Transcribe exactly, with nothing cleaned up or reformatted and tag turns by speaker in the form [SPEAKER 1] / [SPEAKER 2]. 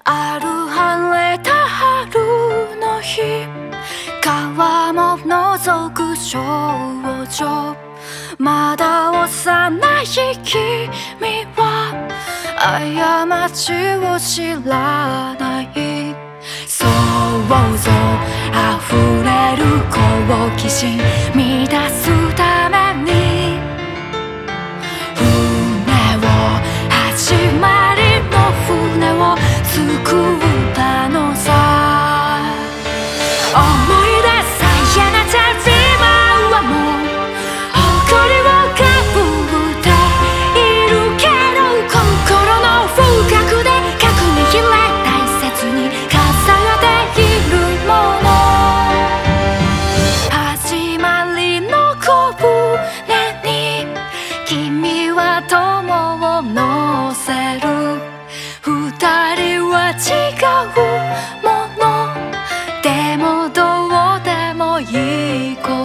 [SPEAKER 1] ある晴れた春の日、川も覗く少女、まだ幼い君は過ちを知らない。想像あふれる好奇心満たすために、船を始まりの船を作ったのさ。思い出さやなた今はもう誇りをかぶっているけど、心の深くで核に秘め大切に飾っているもの。始まりの小舟に君は友を乗せる。二人は違うものでもどうでもいいこと